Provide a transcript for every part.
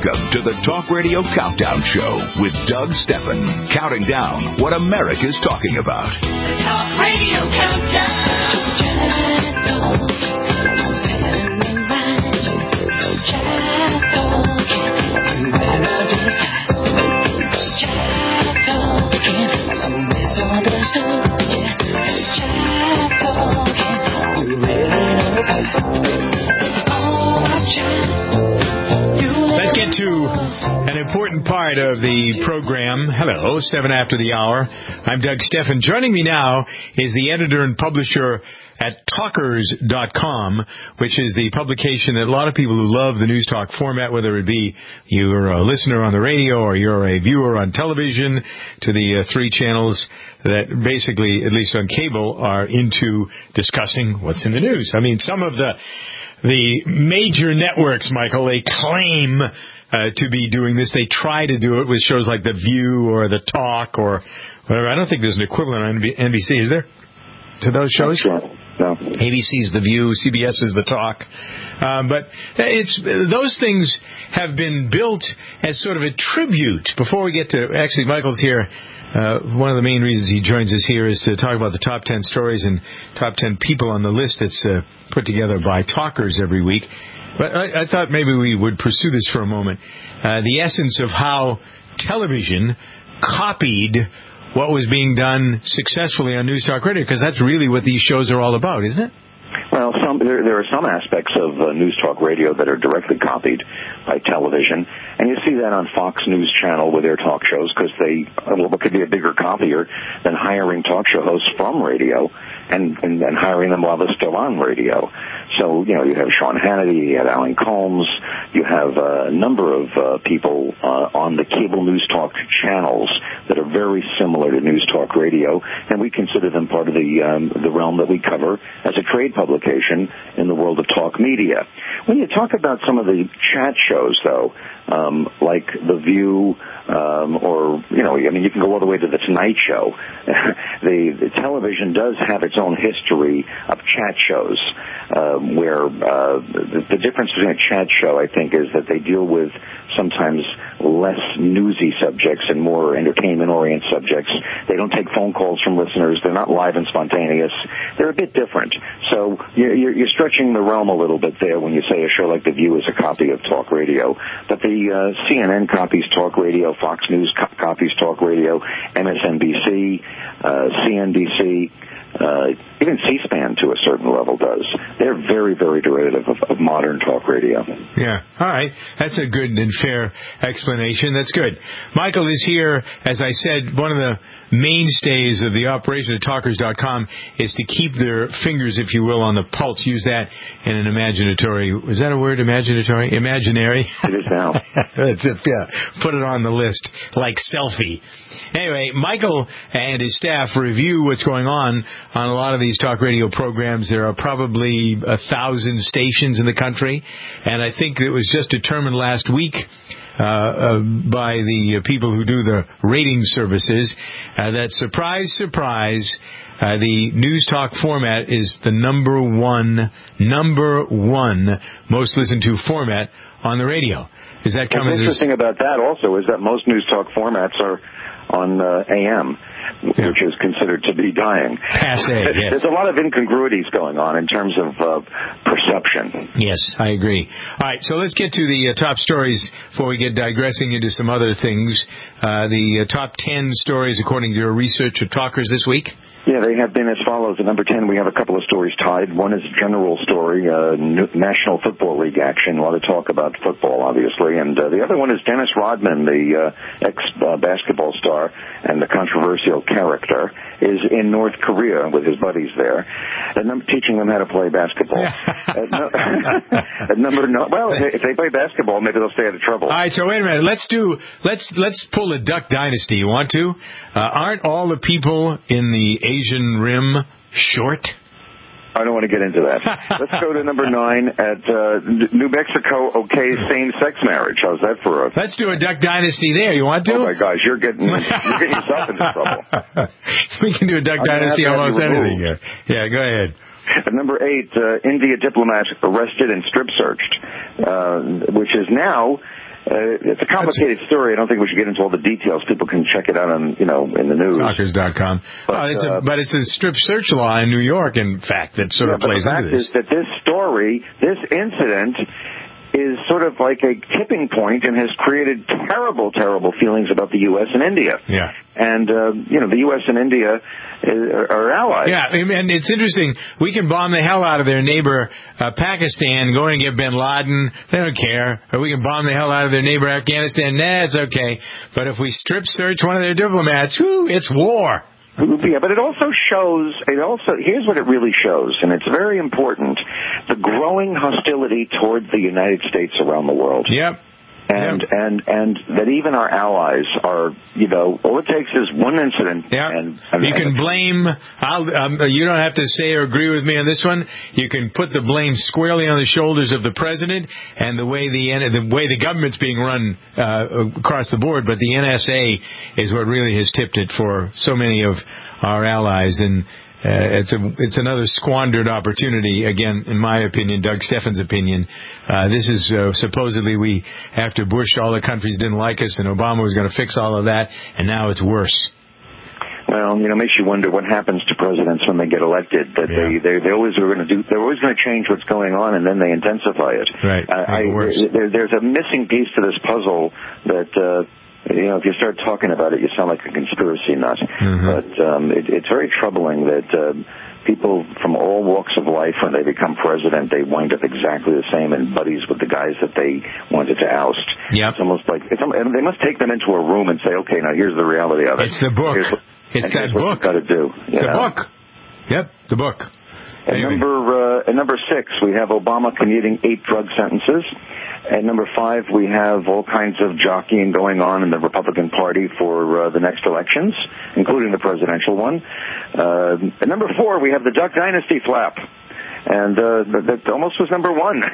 Welcome to the Talk Radio Countdown Show with Doug Stephan, counting down what America's talking about. The Talk Radio Countdown. Let's get to an important part of the program. Hello, 7 after the hour. I'm Doug Stephan. Joining me now is the editor and publisher at Talkers.com, which is the publication that a lot of people who love the News Talk format, whether it be you're a listener on the radio or you're a viewer on television, to the three channels that basically, at least on cable, are into discussing what's in the news. I mean, some of the major networks, Michael, they claim to be doing this. They try to do it with shows like The View or The Talk or whatever. I don't think there's an equivalent on NBC, is there, to those shows? Sure. No. ABC's The View, CBS is The Talk. But those things have been built as sort of a tribute. Before we get to, actually, Michael's here. One of the main reasons he joins us here is to talk about the top 10 stories and top 10 people on the list that's put together by Talkers every week. But I thought maybe we would pursue this for a moment. The essence of how television copied what was being done successfully on News Talk Radio, because that's really what these shows are all about, isn't it? Well, there are some aspects of News Talk Radio that are directly copied by television, and you see that on Fox News Channel with their talk shows, because what could be a bigger copier than hiring talk show hosts from radio and hiring them while they're still on radio. So, you have Sean Hannity, you have Alan Colmes, you have a number of people on the cable News Talk channels that are very similar to News Talk Radio, and we consider them part of the realm that we cover as a trade publication in the world of talk media. When you talk about some of the chat shows, though, like The View, you can go all the way to The Tonight Show. The television does have its own history of chat shows, where the difference between a chat show, I think, is that they deal with sometimes less newsy subjects and more entertainment-oriented subjects. They don't take phone calls from listeners. They're not live and spontaneous. They're a bit different. So you're stretching the realm a little bit there when you say a show like The View is a copy of talk radio. But the CNN copies talk radio, Fox News copies talk radio, MSNBC, CNBC, even C-SPAN to a certain level does. They're very, very derivative of modern talk radio. Yeah. All right. That's a good and fair explanation. That's good. Michael is here. As I said, one of the mainstays of the operation at Talkers.com is to keep their fingers, if you will, on the pulse. Use that in an imaginatory. Is that a word, imaginatory? Imaginary? It is now. That's it, yeah. Put it on the list like selfie. Anyway, Michael and his staff review what's going on a lot of these talk radio programs. There are probably 1,000 stations in the country, and I think it was just determined last week by the people who do the rating services that, surprise, surprise, the News Talk format is the number one most listened to format on the radio. Is that coming? What's interesting about that also is that most News Talk formats are on AM, which is considered to be dying. Passé, yes. There's a lot of incongruities going on in terms of perception. Yes, I agree. All right, so let's get to the top stories before we get digressing into some other things. The top 10 stories according to your research of Talkers this week. Yeah, they have been as follows. At number 10, we have a couple of stories tied. One is a general story, National Football League action. A lot of talk about football, obviously. And the other one is Dennis Rodman, the ex-basketball star and the controversial character, is in North Korea with his buddies there, teaching them how to play basketball. If they play basketball, maybe they'll stay out of trouble. All right, so wait a minute. Let's pull a Duck Dynasty. You want to? Aren't all the people in the Asian Rim short? I don't want to get into that. Let's go to number 9 at New Mexico. Okay, same-sex marriage. How's that for a? Let's do a Duck Dynasty there. You want to? Oh my gosh, you're getting yourself into trouble. We can do a Duck Dynasty almost anything here. Yeah, go ahead. At number 8, India diplomat arrested and strip searched, which is now It's a complicated story. I don't think we should get into all the details. People can check it out on, in the news. Talkers.com. But it's a strip search law in New York, in fact, that sort of plays into this. The fact is that this story, this incident, is sort of like a tipping point and has created terrible, terrible feelings about the U.S. and India. Yeah. And, the U.S. and India are allies. Yeah, and it's interesting. We can bomb the hell out of their neighbor, Pakistan, go and get bin Laden. They don't care. Or we can bomb the hell out of their neighbor, Afghanistan. Nah, it's okay. But if we strip search one of their diplomats, it's war. Yeah, but it also shows, here's what it really shows, and it's very important, the growing hostility towards the United States around the world. Yep. And that even our allies are, all it takes is one incident. Yeah. And you can blame, you don't have to say or agree with me on this one. You can put the blame squarely on the shoulders of the president and the way the government's being run across the board, but the NSA is what really has tipped it for so many of our allies. And it's another squandered opportunity, again, in my opinion, Doug Steffen's opinion. This is supposedly after Bush, all the countries didn't like us, and Obama was going to fix all of that, and now it's worse. Well, it makes you wonder what happens to presidents when they get elected. That they're always going to change what's going on, and then they intensify it. Right. There's a missing piece to this puzzle that. If you start talking about it, you sound like a conspiracy nut. Mm-hmm. But it's very troubling that people from all walks of life, when they become president, they wind up exactly the same and buddies with the guys that they wanted to oust. Yep. It's almost like they must take them into a room and say, okay, now here's the reality of it. It's the book. It's that book. What you've got to do. The book. Yep, the book. At number 6, we have Obama commuting 8 drug sentences. At number 5, we have all kinds of jockeying going on in the Republican Party for the next elections, including the presidential one. At number 4, we have the Duck Dynasty flap. And that almost was number 1.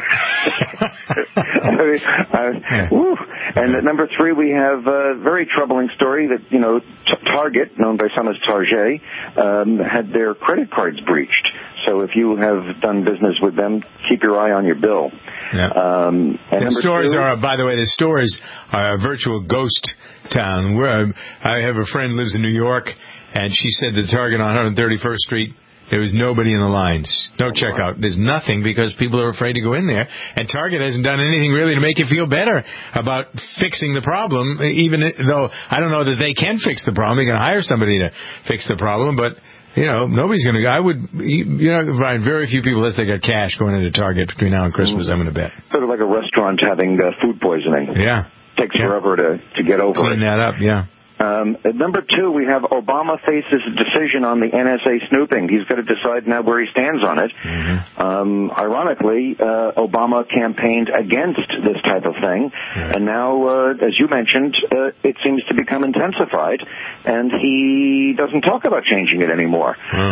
And at number 3, we have a very troubling story that, Target, known by some as Target, had their credit cards breached. So if you have done business with them, keep your eye on your bill. Yeah. The stores by the way, the stores are a virtual ghost town. I have a friend who lives in New York, and she said the Target on 131st Street, there was nobody in the lines. No checkout. There's nothing because people are afraid to go in there. And Target hasn't done anything really to make you feel better about fixing the problem, even though I don't know that they can fix the problem. They can hire somebody to fix the problem, but nobody's going to go. Brian, very few people, unless they got cash, going into Target between now and Christmas, I'm going to bet. Sort of like a restaurant having food poisoning. Yeah. Takes forever to get over Clean that up, yeah. At number 2, we have Obama faces a decision on the NSA snooping. He's got to decide now where he stands on it. Mm-hmm. Ironically, Obama campaigned against this type of thing, and now, as you mentioned, it seems to become intensified, and he doesn't talk about changing it anymore.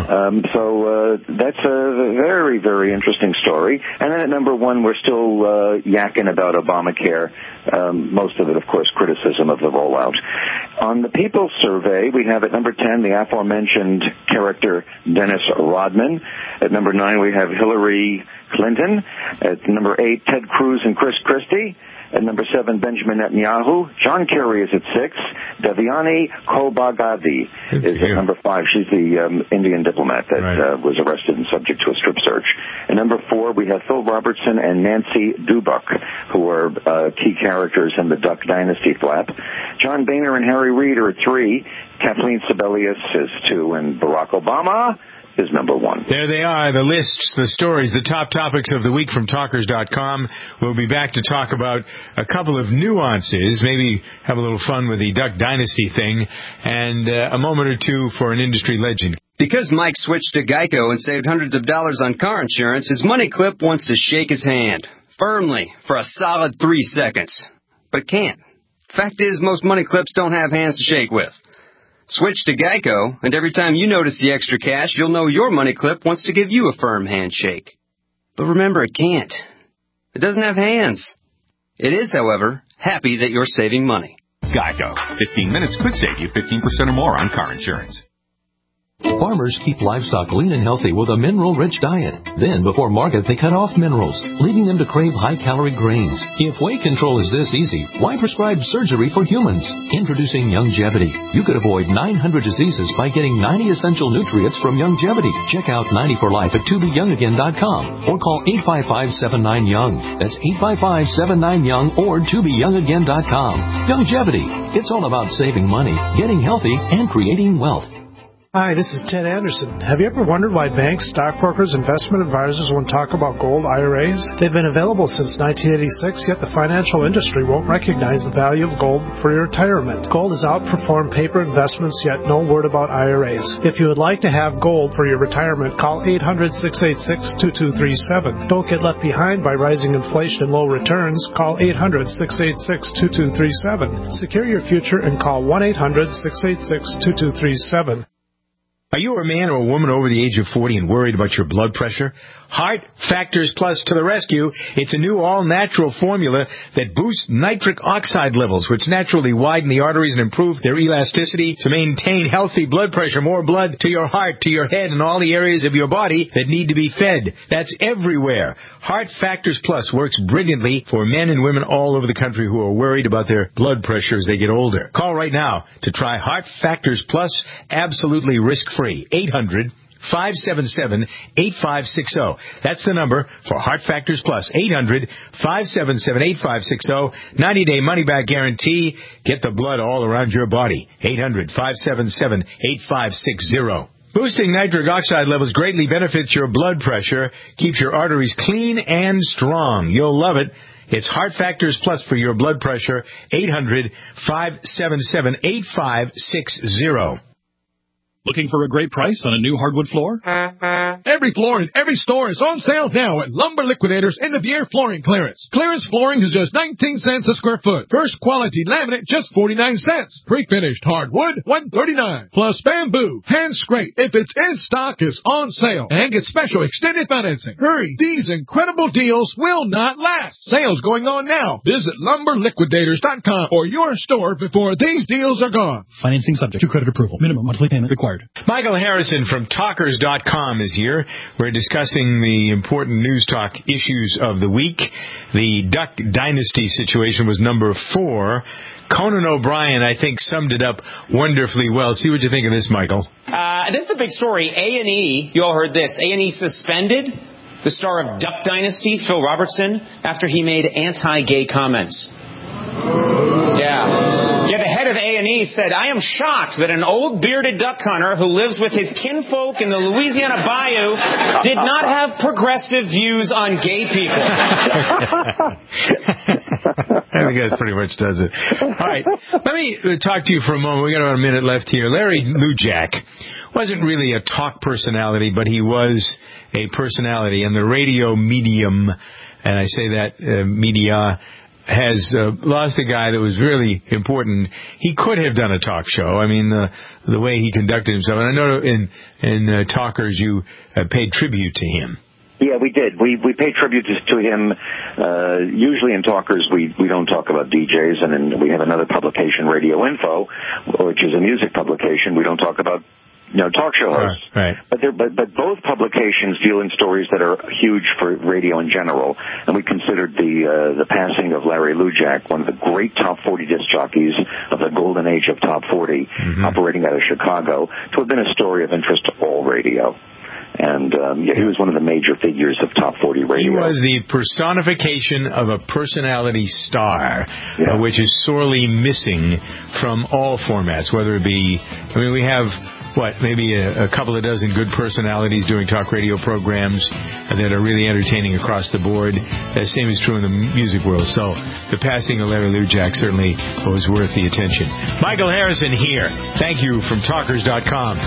So that's a very, very interesting story. And then at number 1, we're still yakking about Obamacare. Most of it, of course, criticism of the rollout. On the People's Survey, we have at number 10 the aforementioned character Dennis Rodman. At number 9, we have Hillary Clinton. At number 8, Ted Cruz and Chris Christie. At number 7, Benjamin Netanyahu. John Kerry is at 6. Devyani Kobagadi is at number 5. She's the Indian diplomat that was arrested and subject to a strip search. At number 4, we have Phil Robertson and Nancy Dubuck, who are key characters in the Duck Dynasty flap. John Boehner and Harry Reid are at 3. Kathleen Sebelius is 2. And Barack Obama is number 1. There they are, the lists, the stories, the top topics of the week from Talkers.com. We'll be back to talk about a couple of nuances, maybe have a little fun with the Duck Dynasty thing, and a moment or two for an industry legend. Because Mike switched to Geico and saved hundreds of dollars on car insurance, his money clip wants to shake his hand, firmly, for a solid 3 seconds. But it can't. Fact is, most money clips don't have hands to shake with. Switch to Geico, and every time you notice the extra cash, you'll know your money clip wants to give you a firm handshake. But remember, it can't. It doesn't have hands. It is, however, happy that you're saving money. Geico. 15 minutes could save you 15% or more on car insurance. Farmers keep livestock lean and healthy with a mineral-rich diet. Then, before market, they cut off minerals, leaving them to crave high-calorie grains. If weight control is this easy, why prescribe surgery for humans? Introducing Youngevity. You could avoid 900 diseases by getting 90 essential nutrients from Youngevity. Check out 90 for Life at tobeyoungagain.com or call 855-79-YOUNG. That's 855-79-YOUNG or tobeyoungagain.com. Youngevity. It's all about saving money, getting healthy, and creating wealth. Hi, this is Ted Anderson. Have you ever wondered why banks, stockbrokers, investment advisors won't talk about gold IRAs? They've been available since 1986, yet the financial industry won't recognize the value of gold for your retirement. Gold has outperformed paper investments, yet no word about IRAs. If you would like to have gold for your retirement, call 800-686-2237. Don't get left behind by rising inflation and low returns. Call 800-686-2237. Secure your future and call 1-800-686-2237. Are you a man or a woman over the age of 40 and worried about your blood pressure? Heart Factors Plus to the rescue. It's a new all-natural formula that boosts nitric oxide levels, which naturally widen the arteries and improve their elasticity to maintain healthy blood pressure, more blood to your heart, to your head, and all the areas of your body that need to be fed. That's everywhere. Heart Factors Plus works brilliantly for men and women all over the country who are worried about their blood pressure as they get older. Call right now to try Heart Factors Plus absolutely risk-free. 800-577-8560. That's the number for Heart Factors Plus. 800-577-8560. 90-day money-back guarantee. Get the blood all around your body. 800-577-8560. Boosting nitric oxide levels greatly benefits your blood pressure, keeps your arteries clean and strong. You'll love it. It's Heart Factors Plus for your blood pressure. 800-577-8560. Looking for a great price on a new hardwood floor? Every floor in every store is on sale now at Lumber Liquidators end of year flooring clearance. Clearance flooring is just 19 cents a square foot. First quality laminate, just 49 cents. Pre-finished hardwood, $1.39. Plus bamboo, hand scrape, if it's in stock, is on sale. And get special extended financing. Hurry, these incredible deals will not last. Sales going on now. Visit LumberLiquidators.com or your store before these deals are gone. Financing subject to credit approval. Minimum monthly payment required. Michael Harrison from Talkers.com is here. We're discussing the important news talk issues of the week. The Duck Dynasty situation was number 4. Conan O'Brien, I think, summed it up wonderfully well. See what you think of this, Michael. This is the big story. A&E, you all heard this. A&E suspended the star of Duck Dynasty, Phil Robertson, after he made anti-gay comments. Yeah, the head of A&E said, "I am shocked that an old bearded duck hunter who lives with his kinfolk in the Louisiana bayou did not have progressive views on gay people." I think that pretty much does it. All right, let me talk to you for a moment. We got about a minute left here. Larry Lujack wasn't really a talk personality, but he was a personality, and the radio medium, and I say that media, has lost a guy that was really important. He could have done a talk show. I mean, the way he conducted himself. And I know in Talkers you paid tribute to him. Yeah, we did. We pay tribute to him. Usually in Talkers we don't talk about DJs, and then we have another publication, Radio Info, which is a music publication. We don't talk about talk show hosts. Right. But both publications deal in stories that are huge for radio in general. And we considered the passing of Larry Lujack, one of the great top 40 disc jockeys of the golden age of top 40, operating out of Chicago, to have been a story of interest to all radio. And he was one of the major figures of top 40 radio. He was the personification of a personality star, which is sorely missing from all formats, whether it be, we have maybe a couple of dozen good personalities doing talk radio programs that are really entertaining across the board. The same is true in the music world. So the passing of Larry Lujack certainly was worth the attention. Michael Harrison here. Thank you from Talkers.com.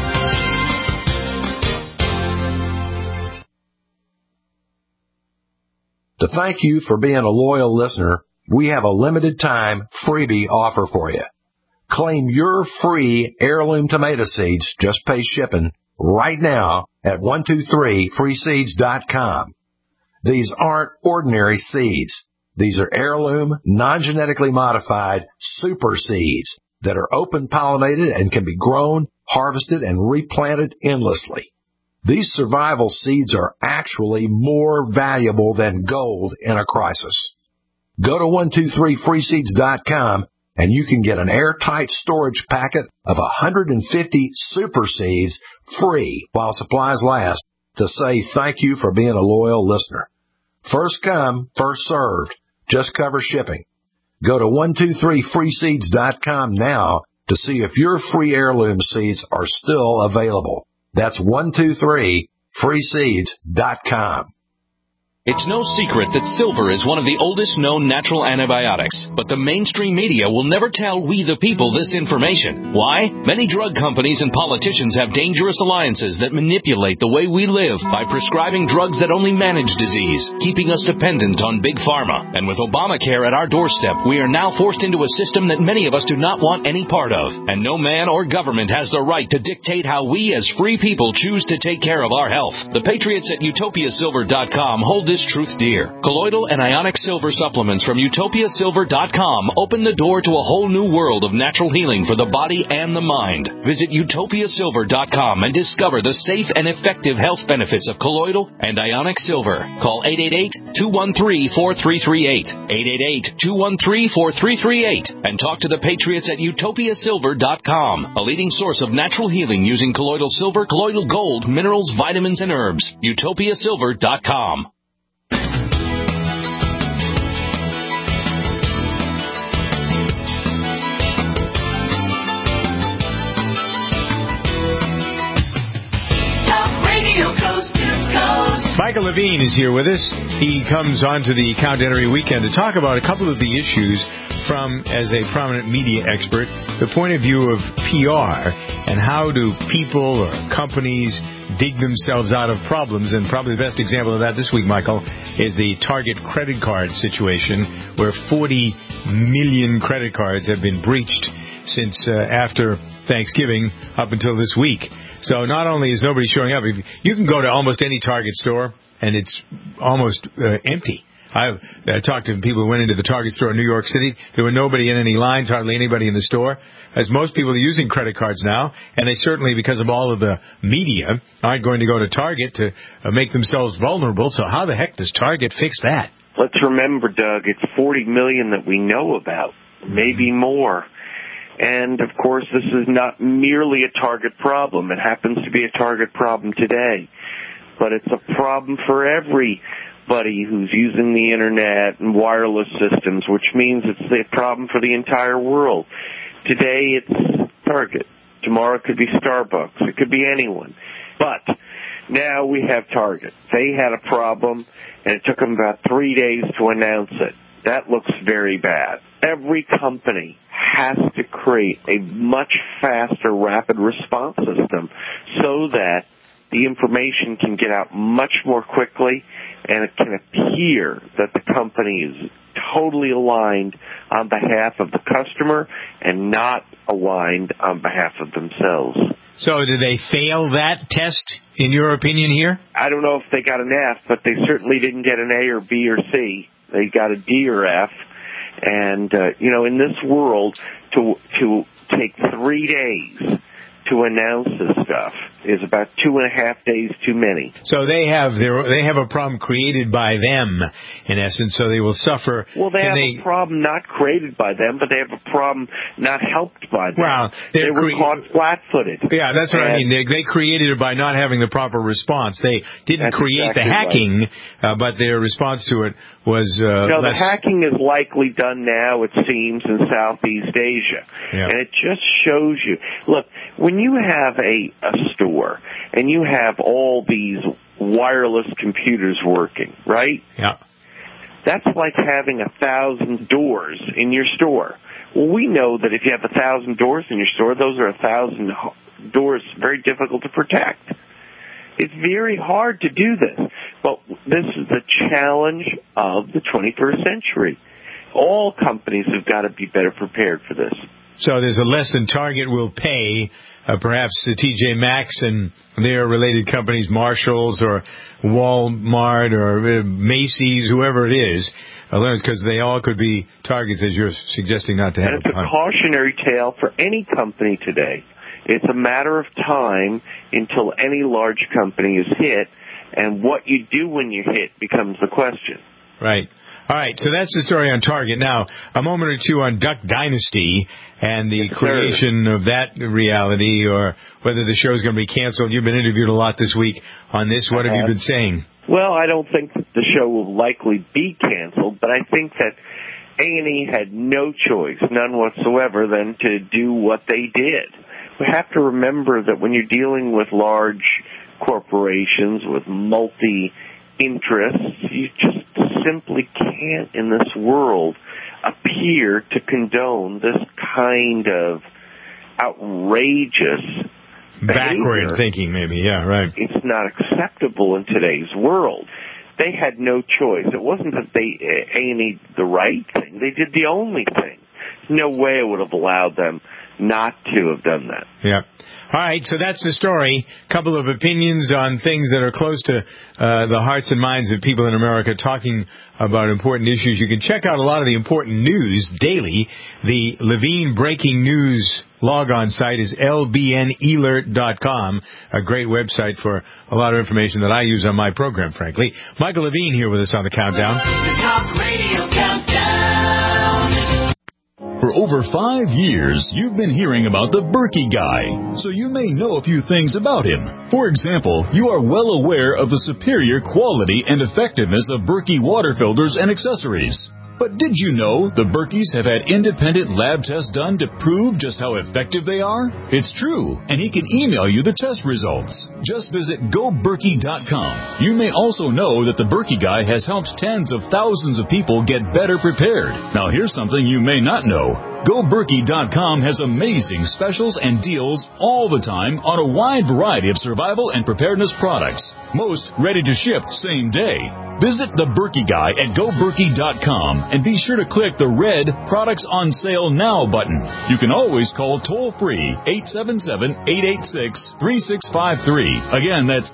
To thank you for being a loyal listener, we have a limited time freebie offer for you. Claim your free heirloom tomato seeds, just pay shipping, right now at 123freeseeds.com. These aren't ordinary seeds. These are heirloom, non-genetically modified super seeds that are open pollinated and can be grown, harvested, and replanted endlessly. These survival seeds are actually more valuable than gold in a crisis. Go to 123freeseeds.com and you can get an airtight storage packet of 150 super seeds free while supplies last to say thank you for being a loyal listener. First come, first served. Just cover shipping. Go to 123freeseeds.com now to see if your free heirloom seeds are still available. That's 123freeseeds.com. It's no secret that silver is one of the oldest known natural antibiotics, but the mainstream media will never tell we the people this information. Why? Many drug companies and politicians have dangerous alliances that manipulate the way we live by prescribing drugs that only manage disease, keeping us dependent on big pharma. And with Obamacare at our doorstep, we are now forced into a system that many of us do not want any part of. And no man or government has the right to dictate how we as free people choose to take care of our health. The patriots at utopiasilver.com hold this truth dear. Colloidal and ionic silver supplements from utopiasilver.com open the door to a whole new world of natural healing for the body and the mind. Visit utopiasilver.com and discover the safe and effective health benefits of colloidal and ionic silver. Call 888-213-4338. 888-213-4338 and talk to the patriots at utopiasilver.com, a leading source of natural healing using colloidal silver, colloidal gold, minerals, vitamins, and herbs. utopiasilver.com. Michael Levine is here with us. He comes onto the Countdown every weekend to talk about a couple of the issues from, as a prominent media expert, the point of view of PR and how do people or companies dig themselves out of problems. And probably the best example of that this week, Michael, is the Target credit card situation where 40 million credit cards have been breached since after Thanksgiving up until this week. So not only is nobody showing up, you can go to almost any Target store and it's almost empty. I talked to people who went into the Target store in New York City. There were nobody in any lines, hardly anybody in the store, as most people are using credit cards now, and they certainly, because of all of the media, aren't going to go to Target to make themselves vulnerable. So how the heck does Target fix that? Let's remember, Doug, it's 40 million that we know about, maybe more. And, of course, this is not merely a Target problem. It happens to be a Target problem today. But it's a problem for everybody who's using the Internet and wireless systems, which means it's a problem for the entire world. Today it's Target. Tomorrow it could be Starbucks. It could be anyone. But now we have Target. They had a problem, and it took them about 3 days to announce it. That looks very bad. Every company has to create a much faster rapid response system so that the information can get out much more quickly and it can appear that the company is totally aligned on behalf of the customer and not aligned on behalf of themselves. So did they fail that test, in your opinion, here? I don't know if they got an F, but they certainly didn't get an A or B or C. They got a D or F. And, in this world, to take 3 days to announce this stuff is about 2.5 days too many. So they have a problem created by them, in essence, so they will suffer. Well, they have a problem not created by them, but they have a problem not helped by them. Well, they were caught flat-footed. Yeah, that's what I mean. They created it by not having the proper response. They didn't create the hacking, but their response to it was the hacking is likely done now, it seems, in Southeast Asia. Yeah. And it just shows you. Look, when you have a store and you have all these wireless computers working, right? Yeah. That's like having 1,000 doors in your store. Well, we know that if you have 1,000 doors in your store, those are 1,000 doors very difficult to protect. It's very hard to do this. But this is the challenge of the 21st century. All companies have got to be better prepared for this. So there's a lesson Target will pay, perhaps TJ Maxx and their related companies, Marshalls or Walmart or Macy's, whoever it is, alerts, because they all could be targets, as you're suggesting not to have. And it's a cautionary tale for any company today. It's a matter of time until any large company is hit, and what you do when you hit becomes the question. Right. All right, so that's the story on Target. Now, a moment or two on Duck Dynasty and the creation of that reality, or whether the show's going to be canceled. You've been interviewed a lot this week on this. What have you been saying? Well, I don't think that the show will likely be canceled, but I think that A&E had no choice, none whatsoever, than to do what they did. We have to remember that when you're dealing with large corporations with multi-interests, you just simply can't in this world appear to condone this kind of outrageous backward thinking, maybe. Yeah, right. It's not acceptable in today's world. They had no choice. It wasn't that A&E did the right thing. They did the only thing. No way I would have allowed them not to have done that. Yeah. All right, so that's the story. Couple of opinions on things that are close to the hearts and minds of people in America, talking about important issues. You can check out a lot of the important news daily. The Levine Breaking News log-on site is lbnelert.com, a great website for a lot of information that I use on my program, frankly. Michael Levine here with us on the Countdown. The Talk Radio Countdown. For over 5 years, you've been hearing about the Berkey Guy, so you may know a few things about him. For example, you are well aware of the superior quality and effectiveness of Berkey water filters and accessories. But did you know the Berkeys have had independent lab tests done to prove just how effective they are? It's true, and he can email you the test results. Just visit GoBerkey.com. You may also know that the Berkey Guy has helped tens of thousands of people get better prepared. Now here's something you may not know. GoBerkey.com has amazing specials and deals all the time on a wide variety of survival and preparedness products. Most ready to ship same day. Visit the Berkey Guy at GoBerkey.com and be sure to click the red Products on Sale Now button. You can always call toll-free 877-886-3653. Again, that's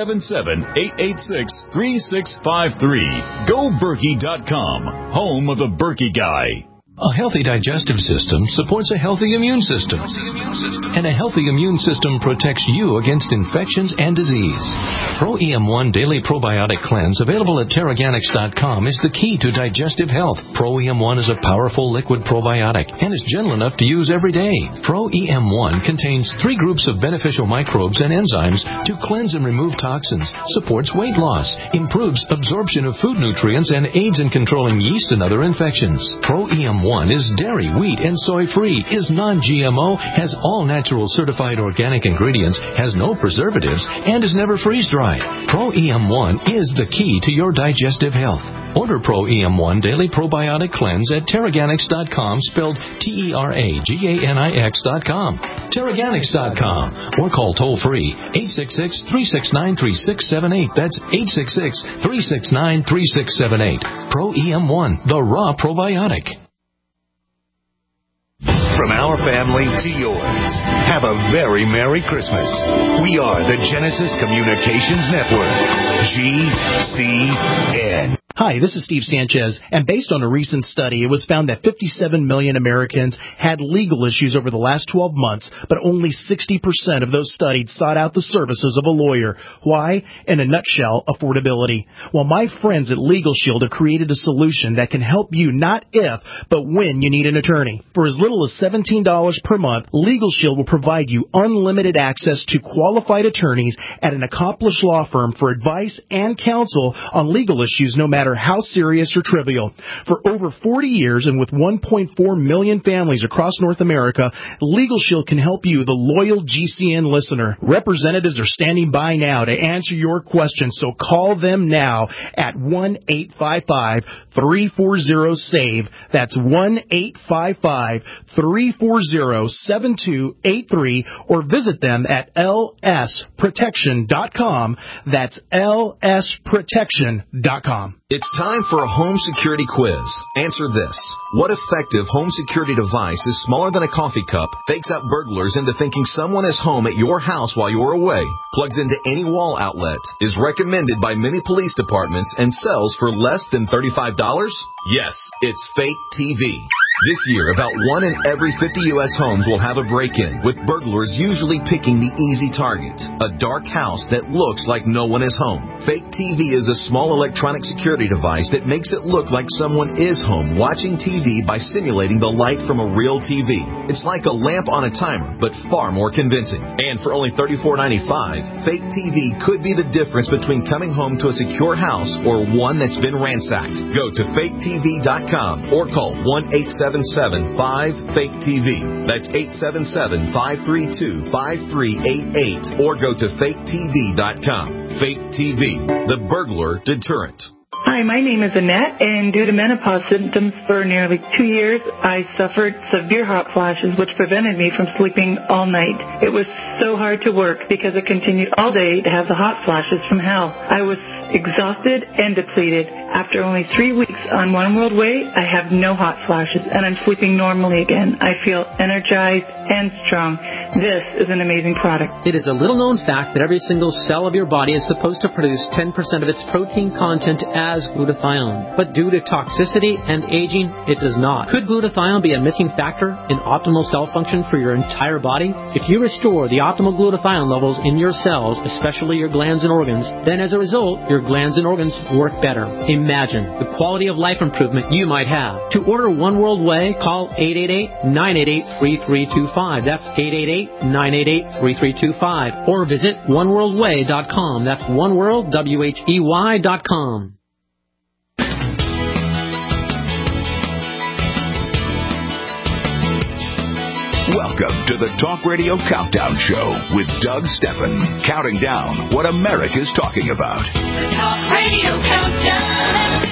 877-886-3653. GoBerkey.com, home of the Berkey Guy. A healthy digestive system supports a healthy immune system. And a healthy immune system protects you against infections and disease. Pro EM1 Daily Probiotic Cleanse, available at Terraganics.com, is the key to digestive health. Pro EM1 is a powerful liquid probiotic and is gentle enough to use every day. Pro EM1 contains 3 groups of beneficial microbes and enzymes to cleanse and remove toxins, supports weight loss, improves absorption of food nutrients, and aids in controlling yeast and other infections. Pro EM1 is dairy, wheat, and soy-free, is non-GMO, has all natural certified organic ingredients, has no preservatives, and is never freeze-dried. Pro EM1 is the key to your digestive health. Order Pro EM1 Daily Probiotic Cleanse at Terraganics.com, spelled Terraganix.com. Terraganics.com, or call toll-free 866-369-3678. That's 866-369-3678. Pro EM1, the raw probiotic. From our family to yours, have a very Merry Christmas. We are the Genesis Communications Network, GCN. Hi, this is Steve Sanchez, and based on a recent study, it was found that 57 million Americans had legal issues over the last 12 months, but only 60% of those studied sought out the services of a lawyer. Why? In a nutshell, affordability. Well, my friends at Legal Shield have created a solution that can help you not if, but when you need an attorney. For as little as $17 per month, Legal Shield will provide you unlimited access to qualified attorneys at an accomplished law firm for advice and counsel on legal issues, no matter how serious or trivial. For over 40 years and with 1.4 million families across North America, Legal Shield can help you, the loyal GCN listener. Representatives are standing by now to answer your questions, so call them now at 1-855-340-SAVE. That's 1-855-340-7283, or visit them at lsprotection.com. That's lsprotection.com. It's time for a home security quiz. Answer this. What effective home security device is smaller than a coffee cup, fakes out burglars into thinking someone is home at your house while you're away, plugs into any wall outlet, is recommended by many police departments, and sells for less than $35? Yes, it's Fake TV. This year, about 1 in every 50 U.S. homes will have a break-in, with burglars usually picking the easy target, a dark house that looks like no one is home. Fake TV is a small electronic security device that makes it look like someone is home watching TV by simulating the light from a real TV. It's like a lamp on a timer, but far more convincing. And for only $34.95, Fake TV could be the difference between coming home to a secure house or one that's been ransacked. Go to faketv.com or call 1-877-5-FAKE-TV. That's 877-532-5388. Or go to faketv.com. Fake TV, the burglar deterrent. Hi, my name is Annette, and due to menopause symptoms for nearly 2 years, I suffered severe hot flashes, which prevented me from sleeping all night. It was so hard to work because it continued all day to have the hot flashes from hell. I was exhausted and depleted. After only 3 weeks on One World Way, I have no hot flashes, and I'm sleeping normally again. I feel energized and strong. This is an amazing product. It is a little-known fact that every single cell of your body is supposed to produce 10% of its protein content as glutathione. But due to toxicity and aging, it does not. Could glutathione be a missing factor in optimal cell function for your entire body? If you restore the optimal glutathione levels in your cells, especially your glands and organs, then as a result, your glands and organs work better. Imagine the quality of life improvement you might have. To order One World Way, call 888-988-3325. That's 888-988-3325. Or visit oneworldway.com. That's oneworldwhey.com. Welcome to the Talk Radio Countdown Show with Doug Steffen, counting down what America's talking about. The Talk Radio Countdown.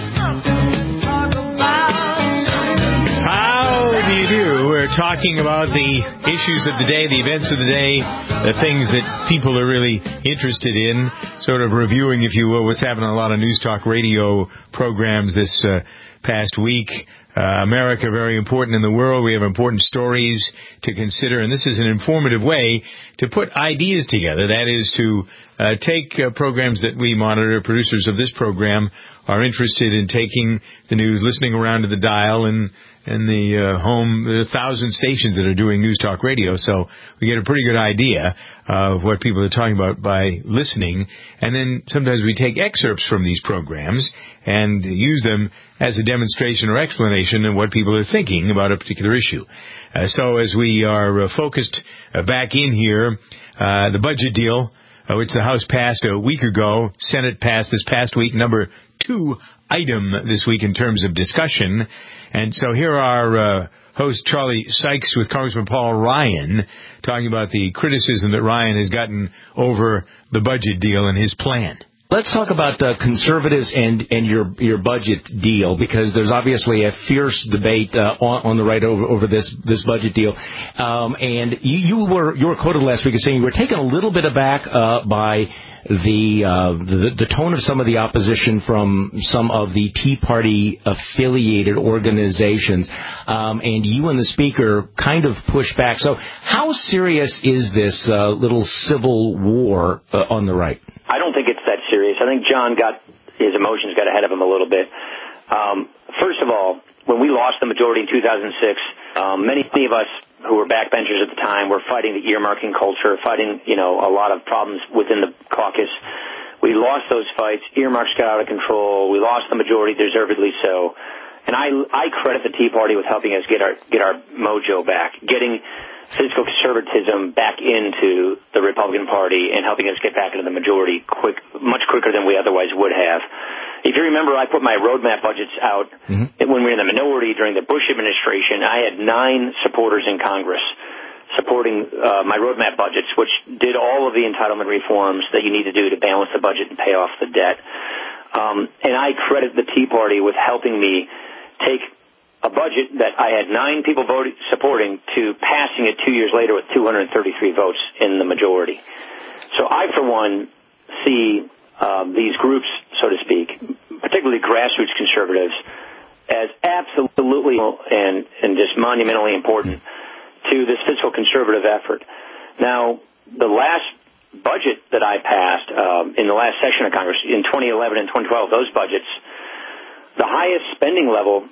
How do you do? We're talking about the issues of the day, the events of the day, the things that people are really interested in, sort of reviewing, if you will, what's happening on a lot of News Talk Radio programs this past week. America, very important in the world. We have important stories to consider, and this is an informative way to put ideas together. That is to take programs that we monitor. Producers of this program are interested in taking the news, listening around to the dial, and the home, the 1,000 stations that are doing News Talk Radio. So we get a pretty good idea of what people are talking about by listening. And then sometimes we take excerpts from these programs and use them as a demonstration or explanation of what people are thinking about a particular issue. So as we are focused back in here, the budget deal, which the House passed a week ago, Senate passed this past week, number 2 item this week in terms of discussion. And so here are host Charlie Sykes with Congressman Paul Ryan talking about the criticism that Ryan has gotten over the budget deal and his plan. Let's talk about conservatives and your budget deal, because there's obviously a fierce debate on the right over this budget deal. And you were quoted last week as saying you were taken a little bit aback by the tone of some of the opposition from some of the Tea Party affiliated organizations, and you and the Speaker kind of pushed back. So how serious is this little civil war on the right? I don't think it's that serious. I think John his emotions got ahead of him a little bit. First of all, when we lost the majority in 2006, many of us who were backbenchers at the time were fighting the earmarking culture, fighting, a lot of problems within the caucus. We lost those fights. Earmarks got out of control. We lost the majority, deservedly so. And I credit the Tea Party with helping us get our mojo back, getting fiscal conservatism back into the Republican Party and helping us get back into the majority much quicker than we otherwise would have. If you remember, I put my roadmap budgets out when we were in the minority during the Bush administration. I had 9 supporters in Congress supporting my roadmap budgets, which did all of the entitlement reforms that you need to do to balance the budget and pay off the debt. And I credit the Tea Party with helping me take a budget that I had 9 people supporting to passing it 2 years later with 233 votes in the majority. So I, for one, see these groups, so to speak, particularly particularly grassroots conservatives, as absolutely and just monumentally important to this fiscal conservative effort. Now, the last budget that I passed in the last session of Congress in 2011 and 2012, those budgets, the highest spending level,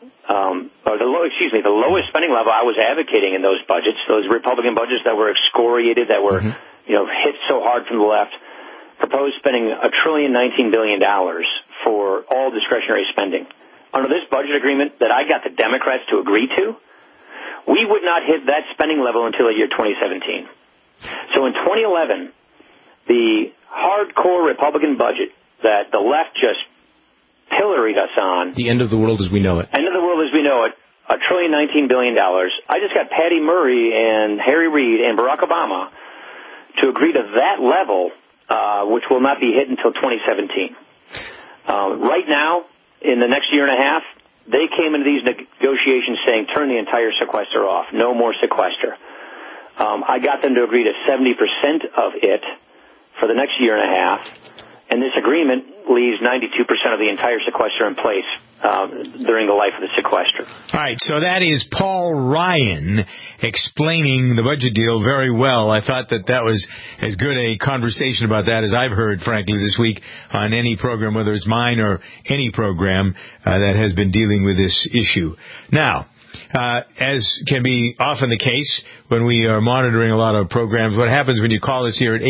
the lowest spending level I was advocating in those budgets, those Republican budgets that were excoriated, that were hit so hard from the left, proposed spending $1.019 trillion for all discretionary spending. Under this budget agreement that I got the Democrats to agree to, we would not hit that spending level until the year 2017. So in 2011, the hardcore Republican budget that the left just pilloried us on. The end of the world as we know it. End of the world as we know it, $1.019 trillion. I just got Patty Murray and Harry Reid and Barack Obama to agree to that level, which will not be hit until 2017. Right now, in the next year and a half, they came into these negotiations saying, turn the entire sequester off, no more sequester. I got them to agree to 70% of it for the next year and a half, and this agreement leaves 92% of the entire sequester in place during the life of the sequester. All right, so that is Paul Ryan explaining the budget deal very well. I thought that was as good a conversation about that as I've heard, frankly, this week on any program, whether it's mine or any program that has been dealing with this issue. Now, as can be often the case when we are monitoring a lot of programs, what happens when you call us here at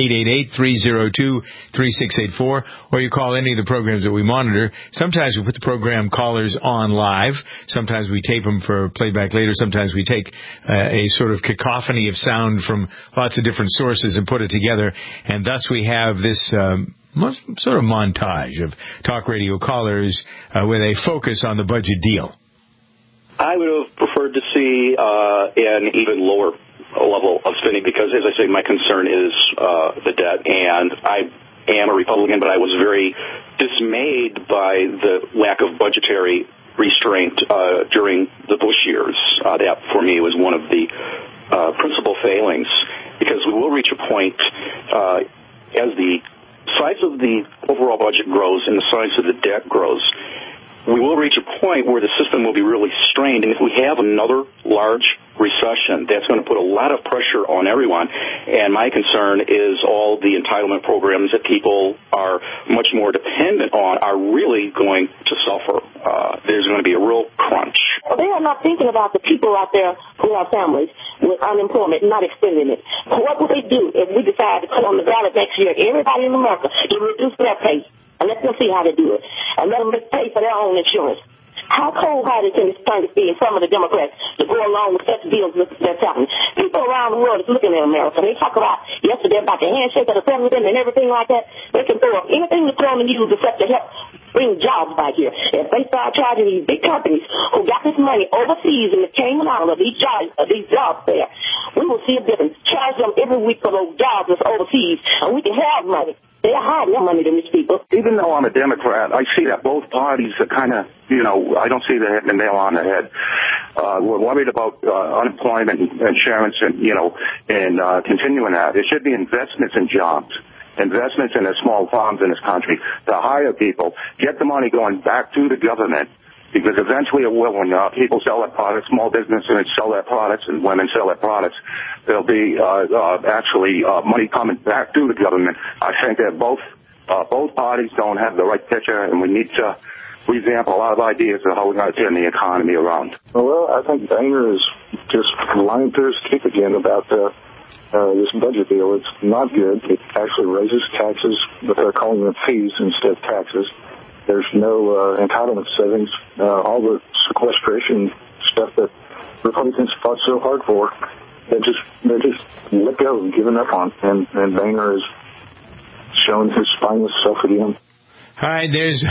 888-302-3684, or you call any of the programs that we monitor, sometimes we put the program callers on live, sometimes we tape them for playback later, sometimes we take a sort of cacophony of sound from lots of different sources and put it together, and thus we have this sort of montage of talk radio callers with a focus on the budget deal. I would have preferred to see an even lower level of spending because, as I say, my concern is the debt. And I am a Republican, but I was very dismayed by the lack of budgetary restraint during the Bush years. That, for me, was one of the principal failings because we will reach a point as the size of the overall budget grows and the size of the debt grows, we will reach a point where the system will be really strained. And if we have another large recession, that's going to put a lot of pressure on everyone. And my concern is all the entitlement programs that people are much more dependent on are really going to suffer. There's going to be a real crunch. Well, they are not thinking about the people out there who have families with unemployment, not extending it. What will they do if we decide to put on the ballot next year, everybody in America, to reduce their pay? And let them see how to do it. And let them pay for their own insurance. How cold-hearted can this Congress be in some of the Democrats to go along with such deals that's happening? People around the world is looking at America. They talk about yesterday about the handshake of the president and everything like that. They can throw up anything to throw in the news except to help bring jobs back here. If they start charging these big companies who got this money overseas in the Cayman Islands, these jobs there, we will see a difference. Charge them every week for those jobs that's overseas, and we can have money. They're hiding more money than these people. Even though I'm a Democrat, I see that both parties are kind of, I don't see the nail on the head. We're worried about unemployment, insurance, and continuing that. There should be investments in jobs, investments in the small farms in this country to hire people, get the money going back to the government. Because eventually it will, when people sell their products, small businesses sell their products, and women sell their products, there'll be actually money coming back to the government. I think that both parties don't have the right picture, and we need to revamp a lot of ideas of how we're going to turn the economy around. Well, I think Boehner is just lying through his teeth again about this budget deal. It's not good. It actually raises taxes, but they're calling them fees instead of taxes. There's no entitlement savings. All the sequestration stuff that Republicans fought so hard for, they're just let go and given up on. And Boehner has shown his spineless self again. All right, there's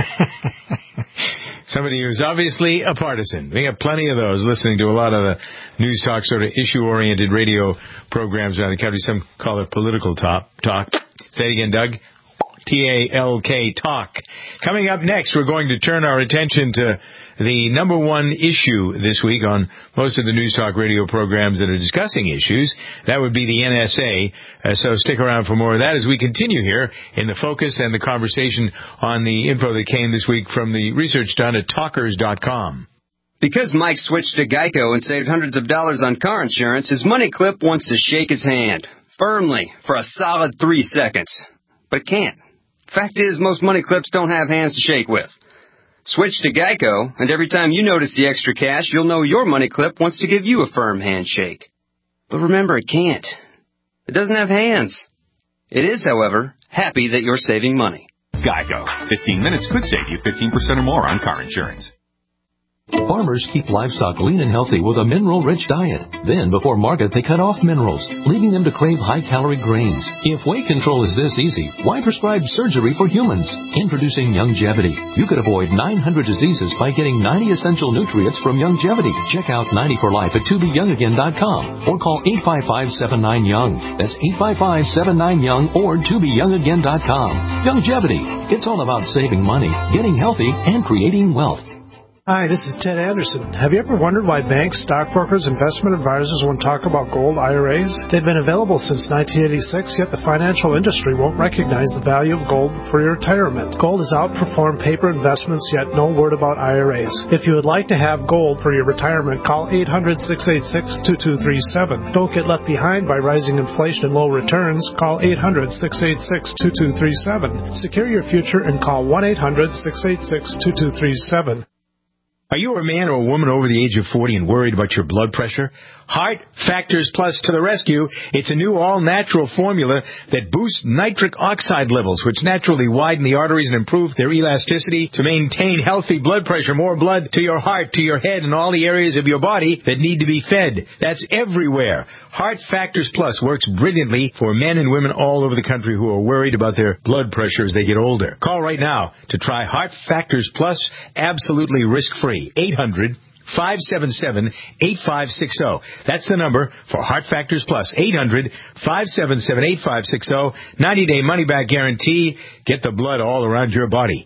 somebody who's obviously a partisan. We have plenty of those listening to a lot of the news talk, sort of issue-oriented radio programs around the country. Some call it political talk. Say it again, Doug. T-A-L-K, talk. Coming up next, we're going to turn our attention to the number one issue this week on most of the News Talk radio programs that are discussing issues. That would be the NSA. So stick around for more of that as we continue here in the focus and the conversation on the info that came this week from the research done at Talkers.com. Because Mike switched to Geico and saved hundreds of dollars on car insurance, his money clip wants to shake his hand firmly for a solid 3 seconds. But it can't. Fact is, most money clips don't have hands to shake with. Switch to Geico, and every time you notice the extra cash, you'll know your money clip wants to give you a firm handshake. But remember, it can't. It doesn't have hands. It is, however, happy that you're saving money. Geico. 15 minutes could save you 15% or more on car insurance. Farmers keep livestock lean and healthy with a mineral-rich diet. Then, before market, they cut off minerals, leaving them to crave high-calorie grains. If weight control is this easy, why prescribe surgery for humans? Introducing Youngevity. You could avoid 900 diseases by getting 90 essential nutrients from Youngevity. Check out 90 for Life at tobeyoungagain.com or call 855-79-YOUNG. That's 855-79-YOUNG or tobeyoungagain.com. Youngevity. It's all about saving money, getting healthy, and creating wealth. Hi, this is Ted Anderson. Have you ever wondered why banks, stockbrokers, investment advisors won't talk about gold IRAs? They've been available since 1986, yet the financial industry won't recognize the value of gold for your retirement. Gold has outperformed paper investments, yet no word about IRAs. If you would like to have gold for your retirement, call 800-686-2237. Don't get left behind by rising inflation and low returns. Call 800-686-2237. Secure your future and call 1-800-686-2237. Are you a man or a woman over the age of 40 and worried about your blood pressure? Heart Factors Plus to the rescue. It's a new all-natural formula that boosts nitric oxide levels, which naturally widen the arteries and improve their elasticity to maintain healthy blood pressure, more blood to your heart, to your head, and all the areas of your body that need to be fed. That's everywhere. Heart Factors Plus works brilliantly for men and women all over the country who are worried about their blood pressure as they get older. Call right now to try Heart Factors Plus absolutely risk-free. 800-577-8560. That's the number for Heart Factors Plus. 800-577-8560. 90-day money-back guarantee. Get the blood all around your body.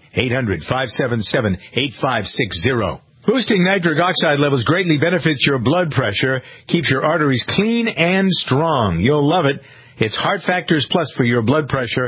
800-577-8560. Boosting nitric oxide levels greatly benefits your blood pressure, keeps your arteries clean and strong. You'll love it. It's Heart Factors Plus for your blood pressure.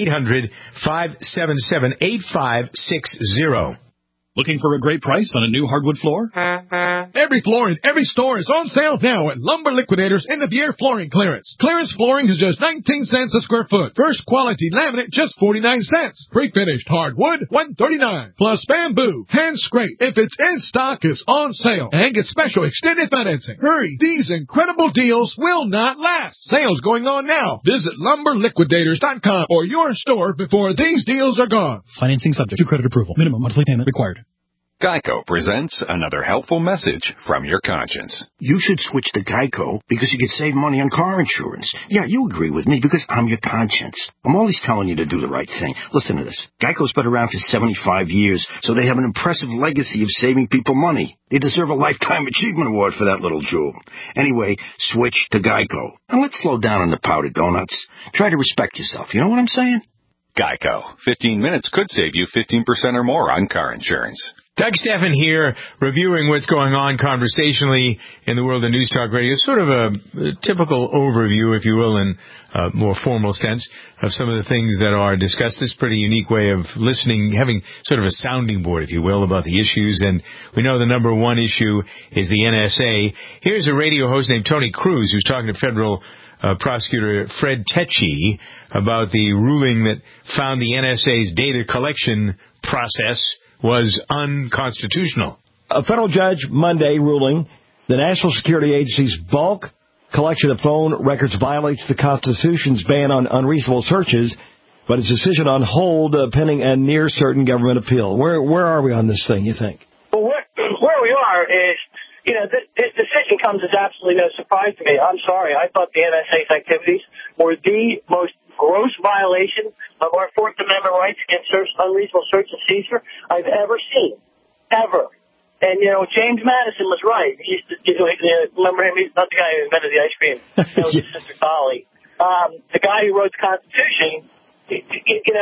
800-577-8560. Looking for a great price on a new hardwood floor? Every floor in every store is on sale now at Lumber Liquidators end of year flooring clearance. Clearance flooring is just 19 cents a square foot. First quality laminate just 49 cents. Pre-finished hardwood $1.39. Plus bamboo, hand scrape. If it's in stock, it's on sale. And get special extended financing. Hurry, these incredible deals will not last. Sales going on now. Visit lumberliquidators.com or your store before these deals are gone. Financing subject to credit approval. Minimum monthly payment required. Geico presents another helpful message from your conscience. You should switch to Geico because you can save money on car insurance. Yeah, you agree with me because I'm your conscience. I'm always telling you to do the right thing. Listen to this. Geico's been around for 75 years, so they have an impressive legacy of saving people money. They deserve a Lifetime Achievement Award for that little jewel. Anyway, switch to Geico. And let's slow down on the powdered donuts. Try to respect yourself. You know what I'm saying? Geico. 15 minutes could save you 15% or more on car insurance. Doug Steffen here, reviewing what's going on conversationally in the world of News Talk Radio. Sort of a typical overview, if you will, in a more formal sense of some of the things that are discussed. This pretty unique way of listening, having sort of a sounding board, if you will, about the issues. And we know the number one issue is the NSA. Here's a radio host named Tony Cruz who's talking to federal prosecutor Fred Tetschi about the ruling that found the NSA's data collection process was unconstitutional. A federal judge Monday ruling the National Security Agency's bulk collection of phone records violates the Constitution's ban on unreasonable searches, but its decision on hold pending a near certain government appeal. Where are we on this thing, you think? Well, where we are is, this decision comes as absolutely no surprise to me. I'm sorry. I thought the NSA's activities were the most gross violation of our Fourth Amendment rights against unreasonable search and seizure I've ever seen. Ever. And, James Madison was right. He used to, remember him? He's not the guy who invented the ice cream. That was his sister Dolly. The guy who wrote the Constitution,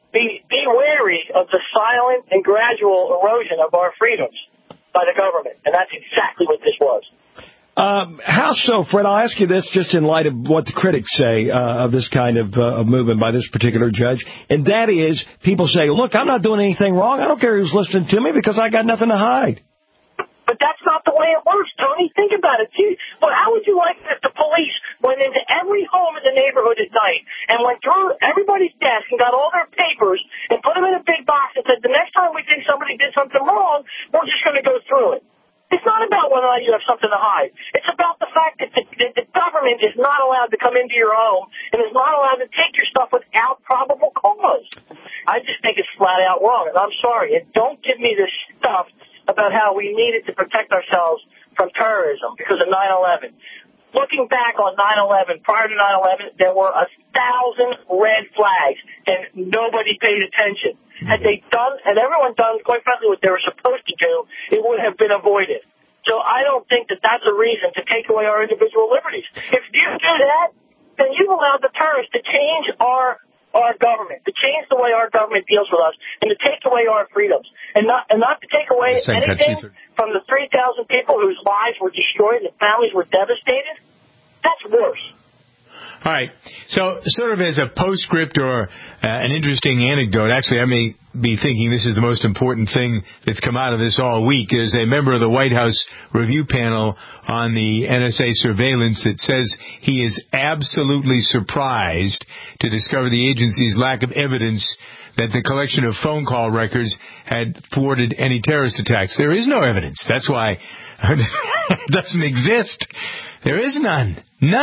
be wary of the silent and gradual erosion of our freedoms by the government. And that's exactly what this was. How so, Fred? I'll ask you this just in light of what the critics say of this kind of movement by this particular judge, and that is people say, look, I'm not doing anything wrong. I don't care who's listening to me because I got nothing to hide. But that's not the way it works, Tony. Think about it. But how would you like if the police went into every home in the neighborhood at night and went through everybody's desk and got all their papers and put them in a big box and said, the next time we think somebody did something wrong, we're just going to go through it? It's not about whether or not you have something to hide. It's about the fact that the government is not allowed to come into your home and is not allowed to take your stuff without probable cause. I just think it's flat out wrong, and I'm sorry. And don't give me this stuff about how we needed to protect ourselves from terrorism because of 9/11. Looking back on 9/11, prior to 9/11, there were 1,000 red flags, and nobody paid attention. Had everyone done, quite frankly, what they were supposed to do, it would have been avoided. So I don't think that that's a reason to take away our individual liberties. If you do that, then you've allowed the terrorists to change our government, to change the way our government deals with us, and to take away our freedoms, and not to take away anything from the 3,000 people whose lives were destroyed and families were devastated. That's worse. All right. So sort of as a postscript or an interesting anecdote, actually I may be thinking this is the most important thing that's come out of this all week. There's a member of the White House review panel on the NSA surveillance that says he is absolutely surprised to discover the agency's lack of evidence that the collection of phone call records had thwarted any terrorist attacks. There is no evidence. That's why it doesn't exist. There is none.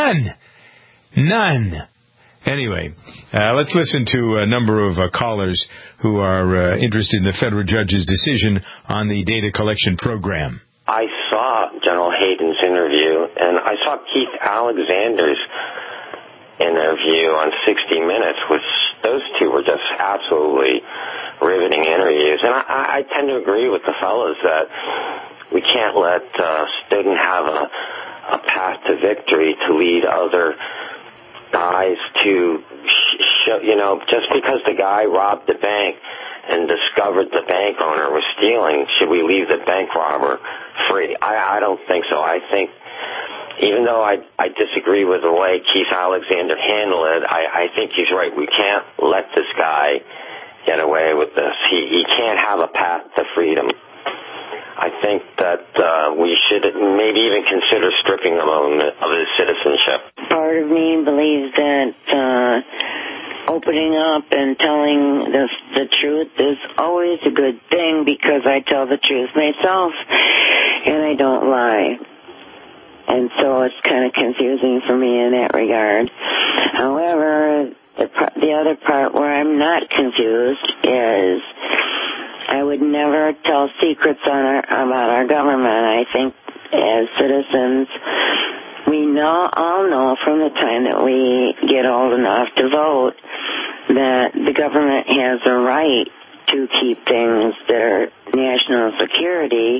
None. Anyway, let's listen to a number of callers who are interested in the federal judge's decision on the data collection program. I saw General Hayden's interview, and I saw Keith Alexander's interview on 60 Minutes, which those two were just absolutely riveting interviews. And I tend to agree with the fellows that we can't let Snowden have a path to victory to lead other guys to show, just because the guy robbed the bank and discovered the bank owner was stealing, should we leave the bank robber free? I don't think so. I think, even though I disagree with the way Keith Alexander handled it, I think he's right. We can't let this guy get away with this. He can't have a path to freedom. I think that we should maybe even consider stripping him of his citizenship. Part of me believes that opening up and telling the truth is always a good thing because I tell the truth myself and I don't lie. And so it's kind of confusing for me in that regard. However, the other part where I'm not confused is I would never tell secrets about our government. I think as citizens, we all know from the time that we get old enough to vote that the government has a right to keep things that are national security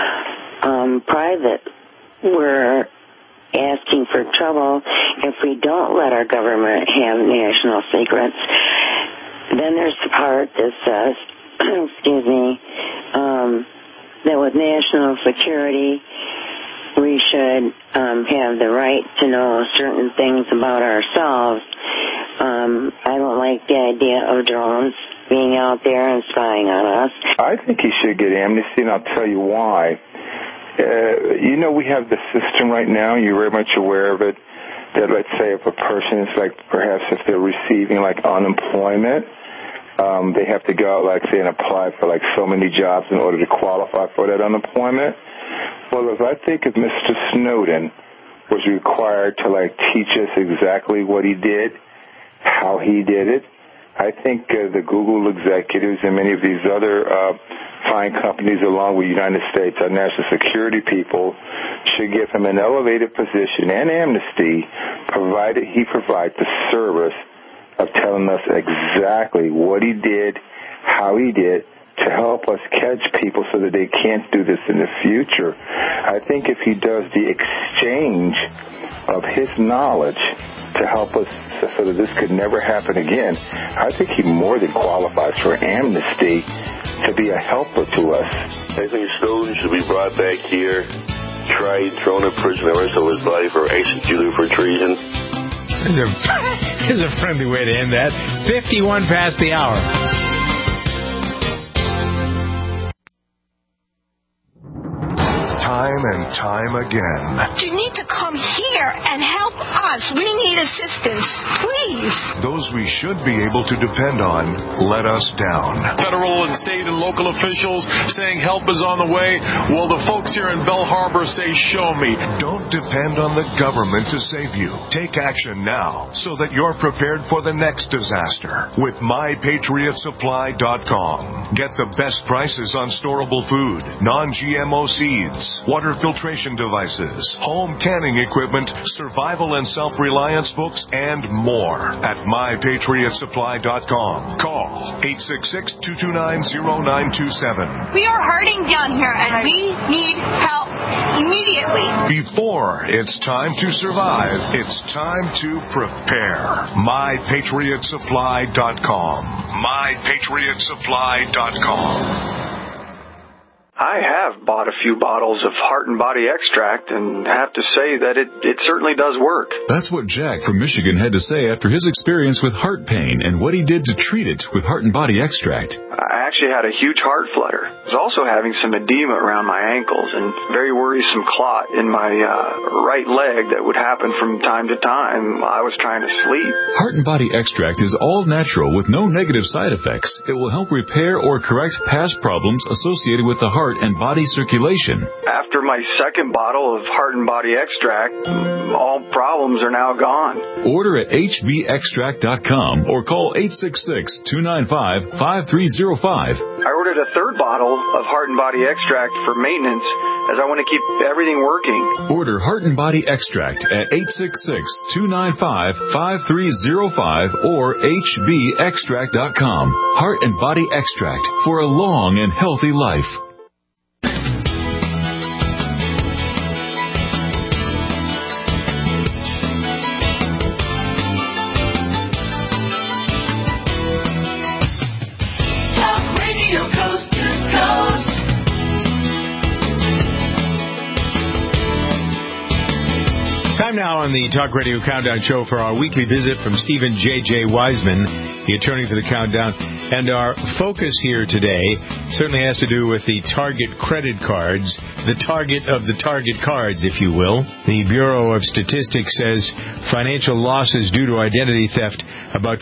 private. We're asking for trouble if we don't let our government have national secrets. Then there's the part that says, that with national security, we should have the right to know certain things about ourselves. I don't like the idea of drones being out there and spying on us. I think he should get amnesty, and I'll tell you why. We have the system right now, you're very much aware of it, that let's say if a person is perhaps if they're receiving unemployment, they have to go out, say, and apply for so many jobs in order to qualify for that unemployment. Well, if I think if Mr. Snowden was required to teach us exactly what he did, how he did it, I think the Google executives and many of these other fine companies, along with United States national security people, should give him an elevated position and amnesty, provided he provides the service of telling us exactly what he did, how he did, to help us catch people so that they can't do this in the future. I think if he does the exchange of his knowledge to help us so that this could never happen again, I think he more than qualifies for amnesty to be a helper to us. I think Snowden should be brought back here, tried, thrown in prison the rest of his life, or executed for treason. There's a friendly way to end that. 51 past the hour. Time and time again. You need to come here and help us. We need assistance, please. Those we should be able to depend on let us down. Federal and state and local officials saying help is on the way. Well, the folks here in Bell Harbor say, show me. Don't depend on the government to save you. Take action now so that you're prepared for the next disaster with MyPatriotSupply.com. Get the best prices on storable food, non-GMO seeds, water filtration devices, home canning equipment, survival and self-reliance books, and more at MyPatriotSupply.com. Call 866-229-0927. We are hurting down here, and we need help immediately. Before it's time to survive, it's time to prepare. MyPatriotSupply.com. MyPatriotSupply.com. I have bought a few bottles of Heart and Body Extract and have to say that it certainly does work. That's what Jack from Michigan had to say after his experience with heart pain and what he did to treat it with Heart and Body Extract. I actually had a huge heart flutter. I was also having some edema around my ankles and very worrisome clot in my right leg that would happen from time to time while I was trying to sleep. Heart and Body Extract is all natural with no negative side effects. It will help repair or correct past problems associated with the heart and body circulation. After my second bottle of Heart and Body Extract, all problems are now gone. Order at hbextract.com or call 866-295-5305. I ordered a third bottle of Heart and Body Extract for maintenance as I want to keep everything working. Order Heart and Body Extract at 866-295-5305 or hbextract.com. Heart and Body Extract for a long and healthy life. Time now on the Talk Radio Countdown Show for our weekly visit from Stephen J.J. Wiseman, the attorney for the Countdown. And our focus here today certainly has to do with the Target credit cards, the target of the Target cards, if you will. The Bureau of Statistics says financial losses due to identity theft, about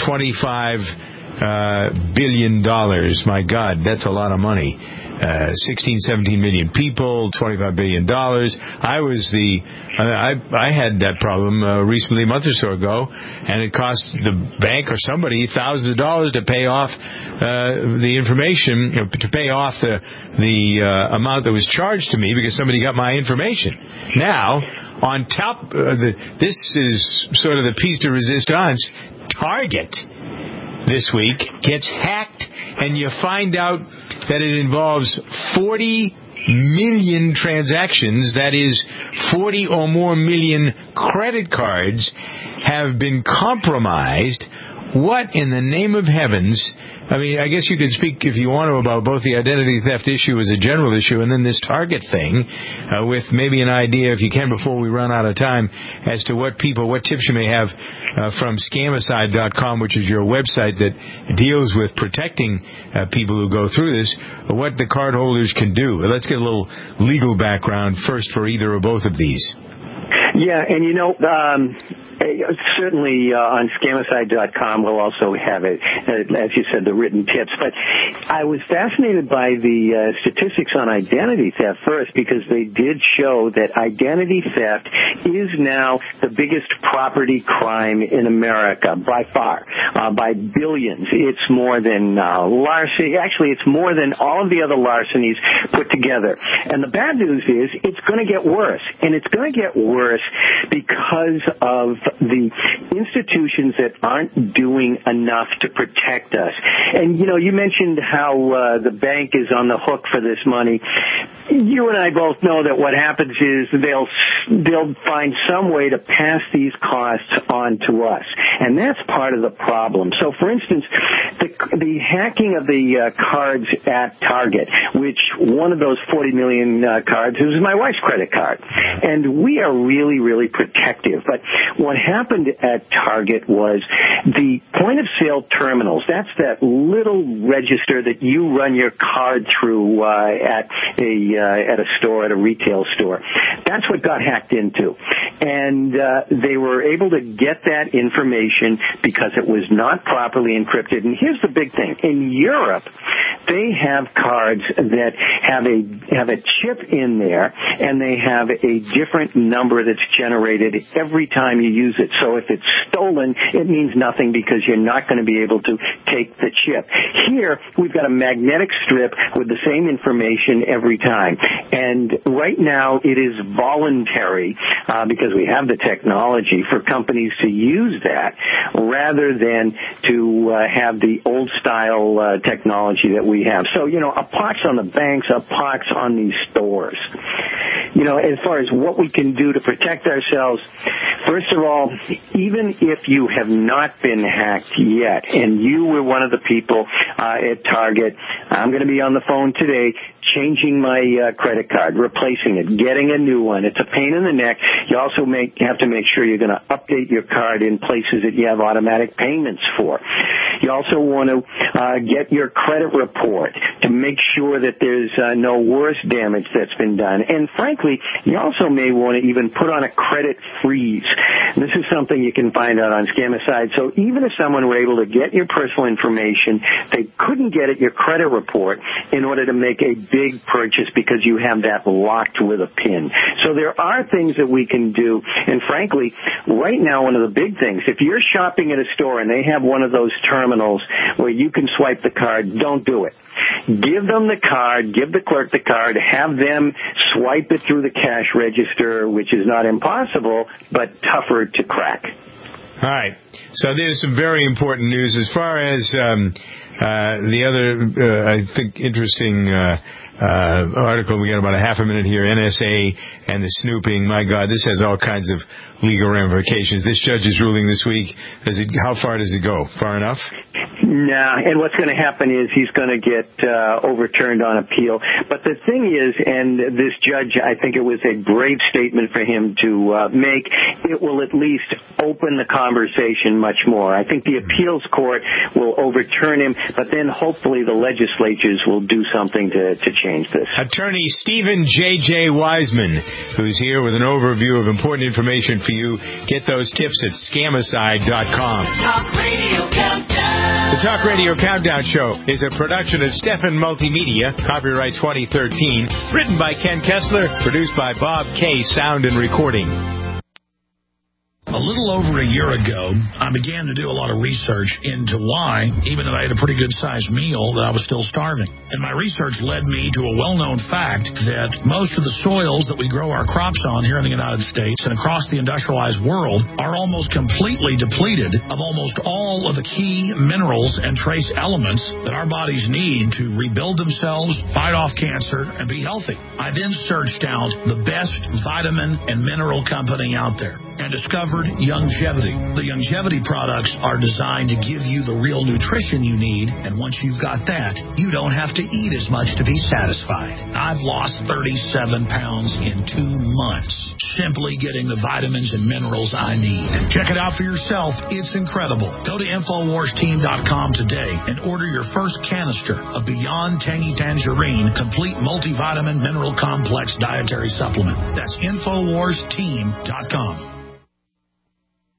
$25 billion. My God, that's a lot of money. 16, 17 million people, $25 billion. I had that problem recently, a month or so ago, and it cost the bank or somebody thousands of dollars to pay off the information, to pay off the amount that was charged to me because somebody got my information. Now, on top, this is sort of the piece de resistance. Target this week gets hacked, and you find out that it involves 40 million transactions, that is 40 or more million credit cards have been compromised. What in the name of heavens? I mean, I guess you could speak, if you want to, about both the identity theft issue as a general issue and then this Target thing, with maybe an idea, if you can, before we run out of time, as to what tips you may have from Scamicide.com, which is your website that deals with protecting people who go through this, what the cardholders can do. Let's get a little legal background first for either or both of these. Yeah, and certainly on Scamicide.com we'll also have it, as you said, the written tips. But I was fascinated by the statistics on identity theft first, because they did show that identity theft is now the biggest property crime in America by far, by billions. It's more than larceny. Actually, it's more than all of the other larcenies put together. And the bad news is it's going to get worse, and it's going to get worse because of the institutions that aren't doing enough to protect us. And, you mentioned how the bank is on the hook for this money. You and I both know that what happens is they'll find some way to pass these costs on to us, and that's part of the problem. So, for instance, the hacking of the cards at Target, which one of those 40 million cards is my wife's credit card, and we are really, really protective. But what happened at Target was the point-of-sale terminals. That's that little register that you run your card through at a store, at a retail store. That's what got hacked into. And they were able to get that information because it was not properly encrypted. And here's the big thing. In Europe, they have cards that have a chip in there, and they have a different number that's generated every time you use it. So if it's stolen, it means nothing because you're not going to be able to take the chip. Here, we've got a magnetic strip with the same information every time. And right now, it is voluntary because we have the technology for companies to use that rather than to have the old-style technology that we have. So, a pox on the banks, a pox on these stores. As far as what we can do to protect ourselves, first of all, even if you have not been hacked yet and you were one of the people at Target, I'm going to be on the phone today changing my credit card, replacing it, getting a new one. It's a pain in the neck. You also have to make sure you're going to update your card in places that you have automatic payments for. You also want to get your credit report to make sure that there's no worse damage that's been done. And frankly, you also may want to even put on a credit freeze. This is something you can find out on Scamicide. So even if someone were able to get your personal information, they couldn't get at your credit report in order to make a big purchase because you have that locked with a PIN. So there are things that we can do. And frankly, right now, one of the big things, if you're shopping at a store and they have one of those terminals where you can swipe the card, don't do it. Give them the card, give the clerk the card, have them swipe it through the cash register, which is not impossible, but tougher to crack. All right. So there's some very important news. As far as the other, I think, interesting article, we got about a half a minute here, NSA and the snooping. My God, this has all kinds of legal ramifications. This judge's ruling this week, how far does it go? Far enough? Nah, and what's going to happen is he's going to get overturned on appeal. But the thing is, and this judge, I think it was a brave statement for him to make, it will at least open the conversation much more. I think the appeals court will overturn him, but then hopefully the legislatures will do something to change this. Attorney Stephen J.J. Wiseman, who's here with an overview of important information for you. Get those tips at Scamicide.com. Talk Radio Countdown. The Talk Radio Countdown Show is a production of Stefan Multimedia, copyright 2013, written by Ken Kessler, produced by Bob K. Sound and Recording. A little over a year ago, I began to do a lot of research into why, even though I had a pretty good-sized meal, that I was still starving. And my research led me to a well-known fact that most of the soils that we grow our crops on here in the United States and across the industrialized world are almost completely depleted of almost all of the key minerals and trace elements that our bodies need to rebuild themselves, fight off cancer, and be healthy. I then searched out the best vitamin and mineral company out there and discovered Youngevity. The Youngevity products are designed to give you the real nutrition you need, and once you've got that, you don't have to eat as much to be satisfied. I've lost 37 pounds in 2 months, simply getting the vitamins and minerals I need. Check it out for yourself. It's incredible. Go to InfoWarsTeam.com today and order your first canister of Beyond Tangy Tangerine Complete Multivitamin Mineral Complex Dietary Supplement. That's InfoWarsTeam.com.